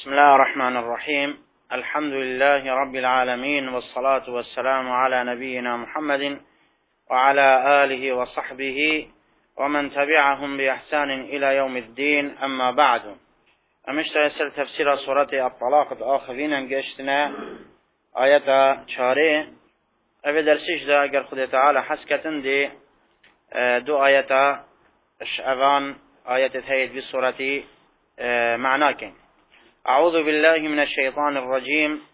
بسم الله الرحمن الرحيم. الحمد لله رب العالمين، والصلاة والسلام على نبينا محمد وعلى آله وصحبه ومن تبعهم بإحسان إلى يوم الدين. أما بعد، أمشتر تفسير سورة الطلاق الآخرين انجشتنا آية شارع أبي درسيش دا أجر خد تعالى حسكتن دي دو آية أشعبان آية تهيد بالسورة معناك. أعوذ بالله من الشيطان الرجيم.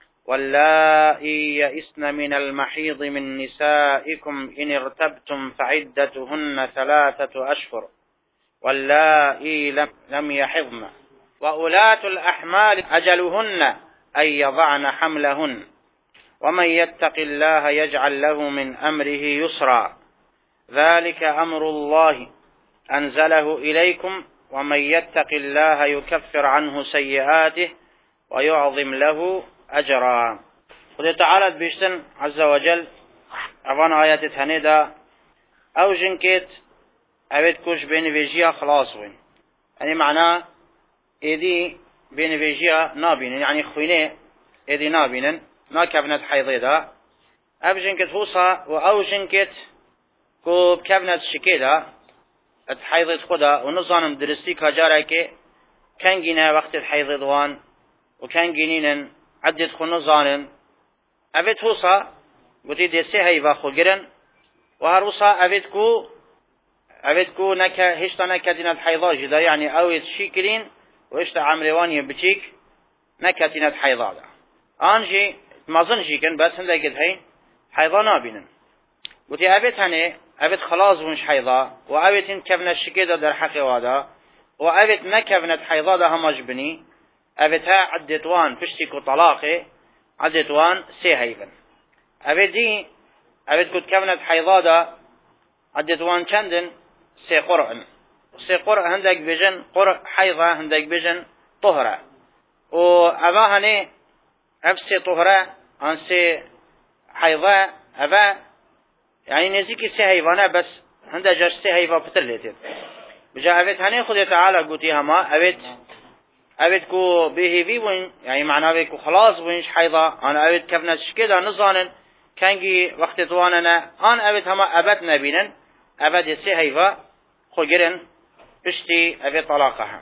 واللائي يئسن من المحيض من نسائكم إن ارتبتم فعدتهن 3 أشهر واللائي لم يحضن وأولاة الأحمال أجلهن أن يضعن حملهن ومن يتق الله يجعل له من أمره يسرا ذلك أمر الله أنزله إليكم ومن يتق الله يكفر عنه سيئاته ويعظم له أجرا. خد تعالى بيشتن عز وجل أفان آيات هندا أو جنكت أبد كوش بين فيجيا خلاص وين، يعني معناه إذي بين فيجيا نابين، يعني خوينه إذي نابين نا كابنت حيضي دا أب جنكت فوصا وأو جنكت كوب كابنت شكيدا الحيض خدا ونظام درستي كجارة كي كان جينا وقت الحيض دوان وكان جينين عدد خنظان أبد فوصا قلت دسي هيفا خجرن وهروصا أبدكو نكا هشتا نكا دين الحيضة جدا، يعني أويت شيكرين وإشتا عمرواني بتشيك نكا دين الحيضة دا آنجي مازن شيكن بس هنده قد هين حيضة نابينن. قلت أبد خلاص ونش حيضة وأبد كفنة الشكيدة در حقي وادا وأبد نكفنة حيضة دا هماج بني أبدها عدتوان فشتكو طلاقي عدتوان سي هيفن. أبد كنت كفنة حيضة دا عدتوان چندن سي قرأن، سي قرأ هندك بجن قرأ حيضة هندك بجن طهرة، وأبا هني أبسي طهرة عن سي حيضة أبا يعني نزيكي سي هيفانا بس هنده جاش سي هيفا بترلتت بجا أبد هني خد تعالى قوتيها ما أبد كو بيهيفي وين، يعني معناه بيكو خلاص وينش حيضة أنا أبد كفنا شكدا نظانن كانجي وقت طواننا أنا أبد هما أبد نبينن أبد سي هيفا خجرن بشتي أبد طلاقها.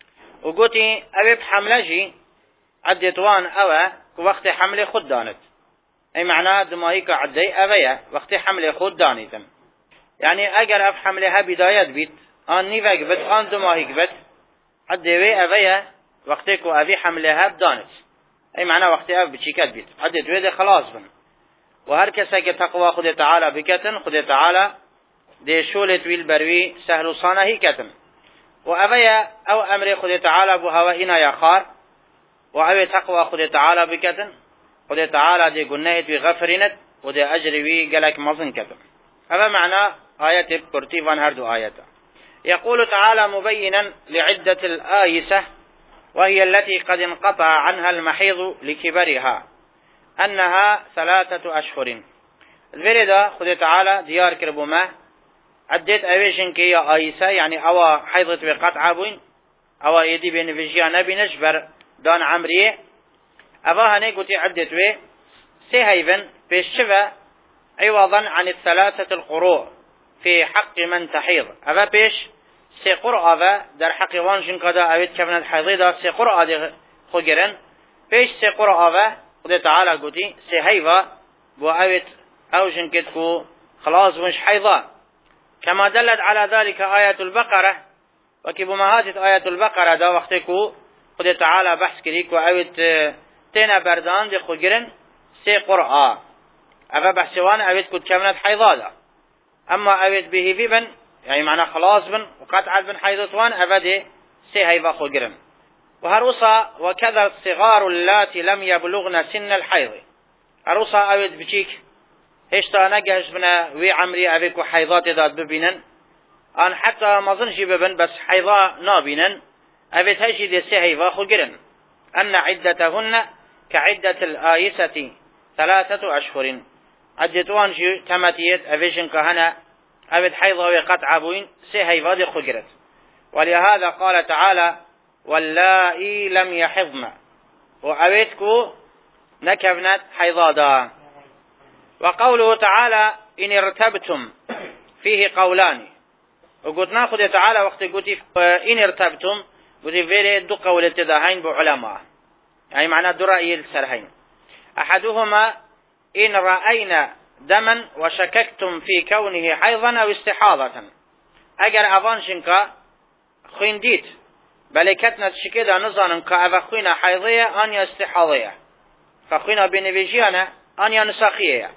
وقوتي أبد حملجي عد طوان أوا وقت حمل خد دانت، أي معناه دماغيك عدي أبيا وقت حمل خود دانيتن، يعني أجر أف حملها بداية بيت أن نيفك بيت أن دماغيك بيت عدي وي أبيا وقتك أبي حملها بدانت، أي معناه وقت أب بتشيكات بيت عدي تويد خلاص بن. وهر كسا تقوى خد تعالى بكتن خد تعالى دي شولة ويل بروي سهل صانه هي كتن، وأبيا أو أمر خد تعالى بهوائنا يا خار وأبي تقوى خد تعالى بكتن خد تعالى دي قناهت بغفرينت ودي أجري قالك مظن كتب. هذا معنى آية برتيفان هردو آية. يقول تعالى مبينا لعدة الآيسة وهي التي قد انقطع عنها المحيض لكبرها أنها 3 أشهر. الفريدة خد تعالى ديار كربوما عدت أويشن كي يا آيسة، يعني أوا حيضت بقطع بوين أوا يدي بين فيجيا نبي نجبر دان عمريه أباها نيقوتي عدت وي سي هيفن في الشفا عوضا عن 3 القروء في حق من تحيض. أبا بيش سي قرأ أبا در حق وانشن كدا أبيت كفنت حيضي دا سي قرأ دي خجرن بيش سي قرأ أبا خد تعالى قوتي سي هيفا بو أبيت أوشن كتكو خلاص ونش حيضا، كما دلت على ذلك آية البقرة. وكيبو ما هاتت آية البقرة دا وقتكو خد تعالى بحث كريك وأبيت تينا بردان دي خجرن سي قرآ أفا بحثوان أبيت كد كمنت حيضادا، أما أبيت به في بن يعني معنى خلاص بن وقطع بن حيضتوان أفا دي سي هيفا خجرن. وهروصا وكذا الصغار اللاتي لم يبلغن سن الحيض. هروصا أبيت بشيك هشتا نجهش بنا وي عمري أبيكو حيضات داد ببينن أن حتى ما ظنشي ببن بس حيضا نابينن أبيت هشي دي سي هيفا خجرن أن عدتهن كعدة الآيسة 3 أشهر. عدتوان شو تمتيت أفيشن كهنا أبد حيضة وقطع بوين سي هيفا دي خجرت. ولهذا قال تعالى واللائي لم يحضن وأويتكو نكبنت حيضادا. وقوله تعالى إن ارتبتم فيه قولان. وقلت ناخذ تعالى وقت قلت إن ارتبتم قلت فيري دو قول التداهين بعلماء، يعني معنى دو رأي السرهين. أحدهما إن رأينا دما وشككتم في كونه حيضا أو استحاضة. أجر أفانشنكا خوينديت بل كتنت شكيدا نظانا كأفا خوينا حيضية أنيا استحاضية، فخوينا بنفيجيانا أنيا نساخية.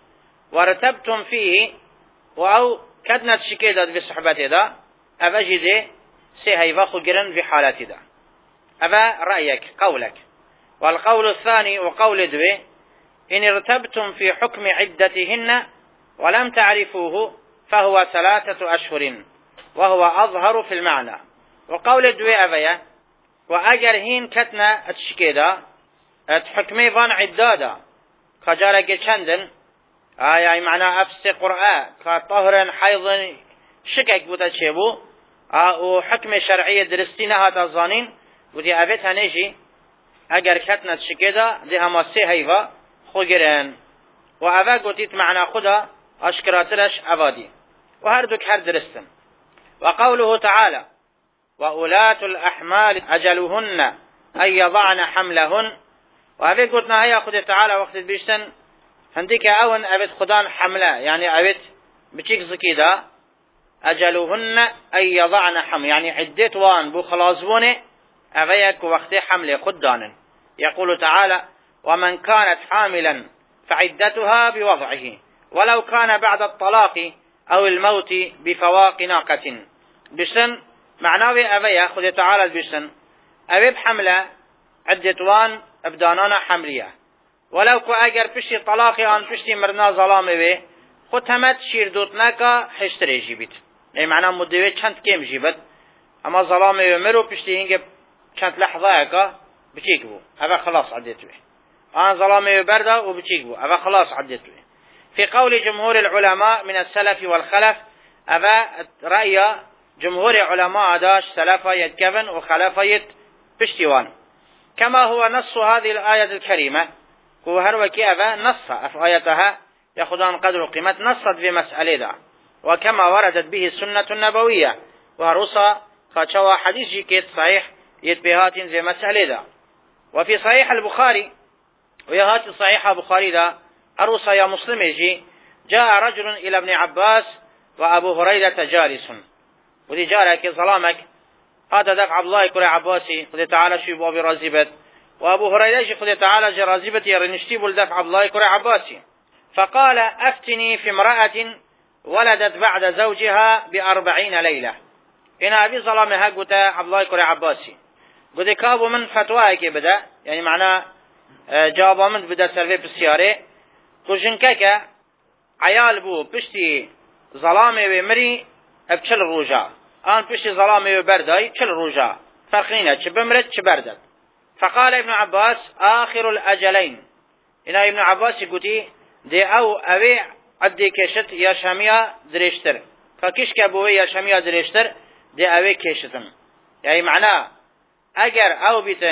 ورتبتم فيه وأو كتنت شكيدا بصحبته دا أفجد سيهيفا خجرا في حالته دا. أفا رأيك قولك. والقول الثاني وقول دوي إن ارتبتم في حكم عدتهن ولم تعرفوه فهو 3 أشهر وهو أظهر في المعنى. وقول دوي أفيا وأجر هين كتنا اتشكيدا اتحكمي فان عدادا كجارك چندن يعني معنى أفس قرآن كطهر حيض شكك بتشيبو وحكم شرعية درستينها تظانين ودي أبيتها نيجي اگر كتنا اتشكيدا دي هما سي هيفا خوگرن و اوه گوتیت معنا خدا اشکراترش اوادی و هر دوك هر درستن. وقوله تعالى وأولاة الأحمال أجلهن أن يضعن حملهن. وهذه قلتنا هيا خد تعالى وقت بيشتن هنديك أون أبد خدان حمله يعني أبد بتشيك زكيدا أجلهن أن يضعن حمل يعني عدت وان بو خلاصبونه أفيك وقت حمله خدانا. يقول تعالى ومن كانت حاملا فعدتها بوضعه ولو كان بعد الطلاق أو الموت بفواق ناقة. بشن معناه أبي خذ تعالى بشن أبي بحملة عدتوان أبدانانا حملية ولو كو أجر بشي طلاقي أن بشي مرنا ظلامي بي ختمت شير دوتناكا حشتري جيبت يعني معناه مدوي چند كيم جيبت أما ظلامي بمرو بشي هنگه چند لحظة اكا بچيك بو أبا خلاص عدتوه آن ظلامي بردا وبچيك بو أبا خلاص عدتوه. في قول جمهور العلماء من السلف والخلف أبا رأي جمهور علماء داش سلفا يتكفن وخلفا يتبشتوان كما هو نص هذه الآية الكريمة. هو هروكي أبا نص في آياتها يأخذان قدر قيمة نصت في مسألة دا وكما وردت به السنة النبوية وهرصا خاتشوا حديث جيكيت صحيح يتبهات في مسألة دا. وفي صحيح البخاري ويهات صحيح البخاري دا أرصا يا مسلم يجي جاء رجل إلى ابن عباس وأبو هريرة جالس ودي جارك ظلامك هذا دفع عبد الله كرة عباسي خذ تعالى شيب أبي رازبت وأبو هريرة خذ تعالى جرازبت يرنشتيب الدفع عبد الله كرة عباسي فقال أفتني في امرأة ولدت بعد زوجها ب40 ليلة. إن أبي ظلامي هقوت عبد الله كرة عباسي قد كابو من فتواك بدا يعني معناه جواب من بدا سرفي بالسيارة كوجنكك عيال بو بشتي ظلامي بمري بشل روجا آن بشتي ظلامي ببرداي بشل روجا فرقينة چه بمرد چه بردد. فقال ابن عباس آخر الأجلين. إن ابن عباس قوتي دي أو أبي عدي كشت يا شامية دريشتر فكيش كابوه يا شامية دريشتر دي أبي كشتن يعني معناه أجر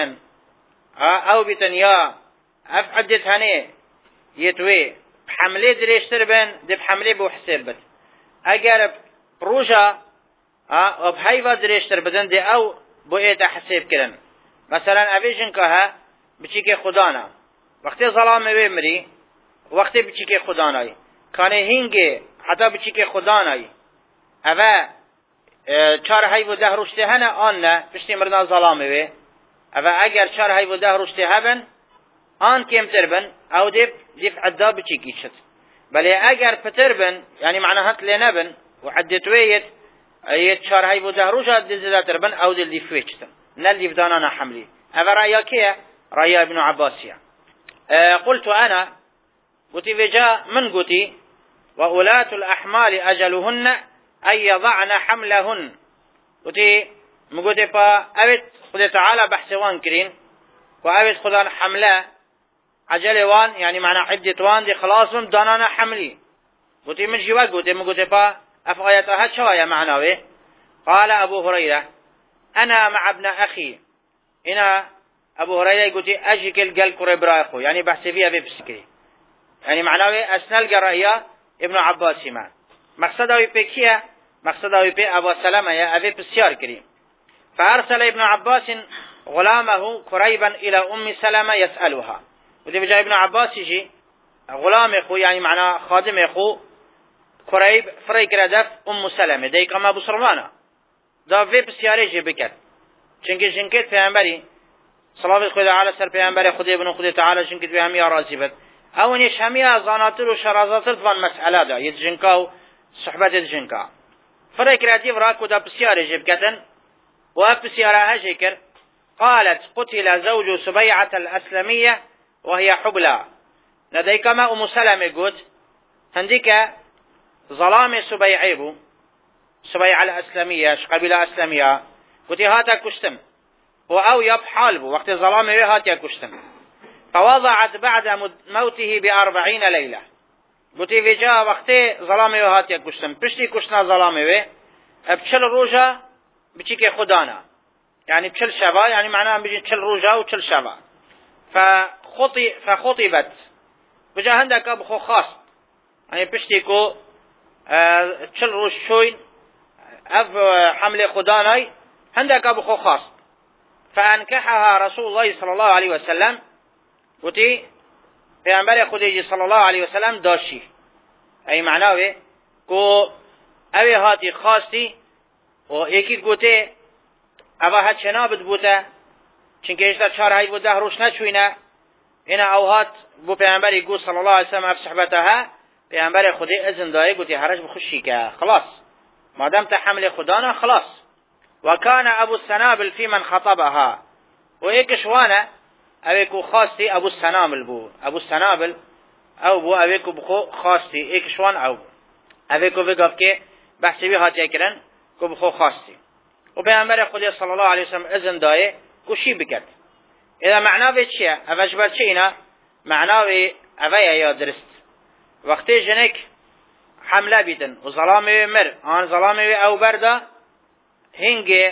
أو بيتن يا أفعدت هني يتوي بحملة دريشتر بن دي بحملة بو حسير بد أجر بروجا وبهيفا دريشتر بدن دي أو بو إيتا حسيب كرن. مثلا أبي جنكها بچيك خدانا وقت ظلام بمري وقت بچيك خداناي كان هنگه حتى بچيك خداناي أبا 4 روشته هنه آن نه پشتی مرنا ظلامه وی اما اگر 4 روشته هبن آن کمتر بن او دیف عدا بچیکی شد بله اگر پتر بن يعني معنى هات لنبن وعدتويت 4 روشة دزداتر بن او دل ديفويتشتن نل ديفدانانا حملي اما رأيا كيه رأيا ابن عباسية. قلت انا قلت فجاء من قلتي وأولاة الأحمال أجلهن أن يضعن حملهن وتي مقولي فا أبد خذ تعالى بحثوان كرين وأبد خذان حمله عجلوان يعني معنى عدتوان دي خلاص من دانانا حملي وتي من جوا قلت مقولي فا أفغيتها شوايا معناوي. قال أبو هريرة أنا مع ابن أخي إنا أبو هريرة يقول أجيكل قال كوري برايخو يعني بحث فيها في بسكري يعني معناه أسنال قرأيا ابن عباس ما مقصده يبكيه مقصده يبي أبو سلمة يا أبي بسيار كريم فأرسل ابن عباس غلامه قريبا إلى أم سلمة يسألها ودي بجاء ابن عباس يجي غلام أخو يعني معناه خادم أخو قريب فريق ردف أم سلمة دي كما أبو سلمانة دا في بسياري جي بكت چنكت پیامبری صلوات خدا تعالی سر پیامبر خدا ابن خدا تعالی چنكت به همیا راضی بد اونیش همیا زاناتر و شرازاتر وان مسئله دا يتجنكا صحبت الجنكا فريق راتيف راكو دا بسياري جي بكتن وابسيارها جيكر قالت قتل زوج سبيعة الأسلمية وهي حبلى لديكما أم سلمة قلت هنديك ظلام سبيعيبو سبيعة الأسلمية قبيلة أسلمية قلت هاتا كشتم وأو يبحالبو وقت ظلامه هاتا كشتم فوضعت بعد موته ب40 ليلة قلت في جاء وقت ظلامه هاتا كشتم بشتي كشنا ظلامه بشل روجا بچيك خدانا يعني بشل شبا يعني معناه بيجي بشل روجا وبشل شبا فخطبت بجا هندك ابو خاص يعني بشتيكو بشل روج شوين اف حمل خداناي هندك ابو خاص فانكحها رسول الله صلى الله عليه وسلم وتي پیغمبر خديجي صلى الله عليه وسلم داشي اي معناه كو اوي هاتي خاصتي و یکی گوته اوه هد شنابت بوده چنکه اشتا 4 بوده روش نچوینه اینا اوهات بو پیغمبری گو صلی الله علیه وسلم اف صحبتها پیغمبر خودی اذن داره گوتی حرج بخشی که خلاص مادام تحمل خدانا خلاص وكان ابو السنابل في من خطبها و ایکش وانه اویکو خاصی ابو السنابل بو ابو السنابل او بو اویکو بخو خاصی ایکش وان او اویکو بگفت که بحثی بی هاتی کرن کو بخو خاصی و پیامبر خدا صلی الله علیه و سلم اذن دایه کوشی بکرد اذا معناه چیه اوجبر چه اینا معناه اوی یا درست وقتی جنک حمله بیدن و ظلامه مر آن ظلامه او بردا هنگی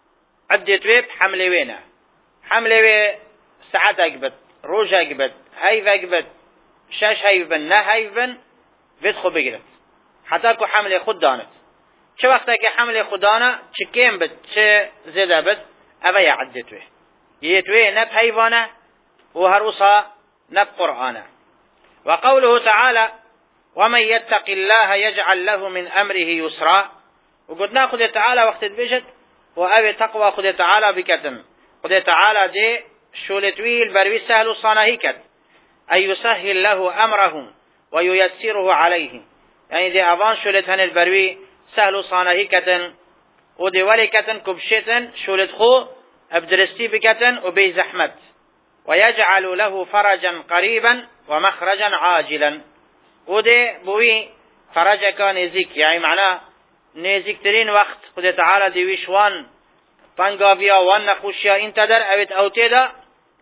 عدت ویب حمله وینه حمله وی ساعت اگبت روز اگبت هیو اگبت شش هیوبن نه هیوبن وید خو بگیرد حتی که حمله خود داند چه وقتا که حمل خدانا چه کم بد چه زده بد اوه یعدتوه یتوه نب حیوانه و هروسا نب قرآنه وقوله تعالى ومن يتق الله يجعل له من أمره يسرا وقلنا خد تعالى وقت بجد وأبي تقوى خد تعالى بكتن خد تعالى دي شولتوي البروي سهل صانه كد أي يسهل له أمره وييسره عليه يعني دي أبان شولتهن البروي سهل صانه كتن ودي ولي كتن كبشتن شولت خو ابدرستي بكتن وبي زحمت ويجعل له فرجا قريبا ومخرجا عاجلا ودي بوي فرجا كان نزيك يعني معناه نزيك ترين وقت خد تعالى دي ويشوان طنقافيا وان نخوشيا انت در اوت اوتيدا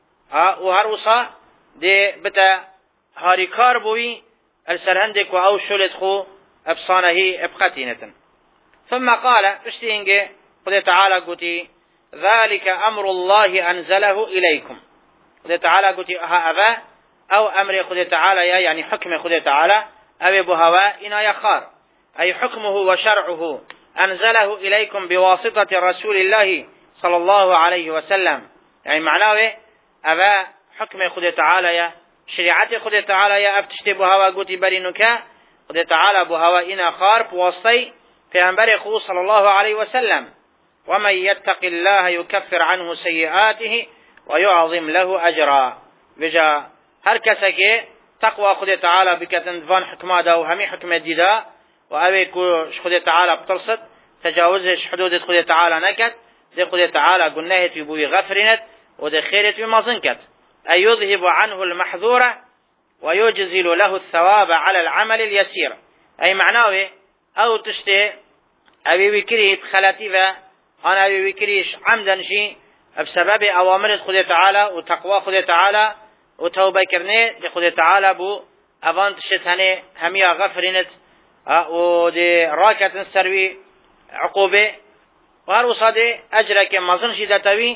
وهروسا دي بتا هاريكار بوي السرهندك واو شولت خو ابصانه ابقتينة ثم قال اشتينجي خد تعالى قتي ذلك امر الله انزله اليكم خد تعالى قتي ها ابا او امر خد تعالى يعني حكم خد تعالى او بهواء انا يخار اي حكمه وشرعه انزله اليكم بواسطة رسول الله صلى الله عليه وسلم يعني معناه ابا حكم خد تعالى شريعة خد تعالى ابتشتي بهواء قتي برينك خد تعالى بهواء انا خار بواسطي پیغمبر خو صلی الله علیه وسلم ومن يتق الله يكفر عنه سيئاته ويعظم له اجرا وجا هر کس که تقوى خود تعالی بکتن وان حکما دا و همی حکم دیدا و اوی کو خود تعالی بترصد تجاوزش حدود خود تعالی نکد ده خود تعالی گناهت بوی غفرنت و ده خیرت بمازن کد ای یذهب عنه المحذوره ويجزل له الثواب على العمل اليسير ای معناه او تشتي ابي وكري خلاتي و انا ابي وكريش عمدا شي بسبب اوامر خدا تعالى وتقوى خدا تعالى وتوبه كرنه لخدا تعالى بو اوان تشتنه هميا غفرنت و دي راكت سروي عقوبه وهر وصاد اجرك مازن شي دتوي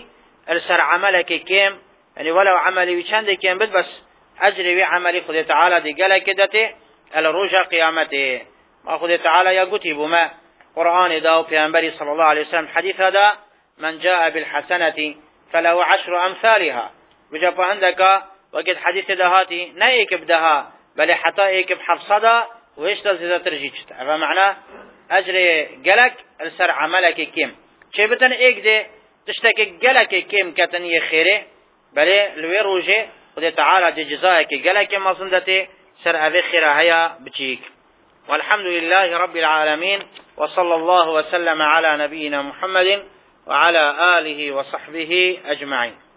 السر عملك كيم يعني ولو عملي وشند كيم بس أجري عملي خذ تعالى دي قال كدته الرجع قيامته ما خذ تعالى يقتي بما قرآن داو في أنبري صلى الله عليه وسلم حديث هذا من جاء بالحسنة فله 10 أمثالها وجاء عندك وقد حديث دهاتي نايك بدها بل حتى ايك بحفصدا ويشتل زيادة ترجيجت فمعناه أجري قلق السر عملك كيم شي بتن ايك دي تشتكي قلق كيم كتنية خيره بل الويروجي خذ تعالى دي جزائك قلق ما صندتي سر أبي خيره هيا بجيك والحمد لله رب العالمين وصلى الله وسلم على نبينا محمد وعلى آله وصحبه أجمعين.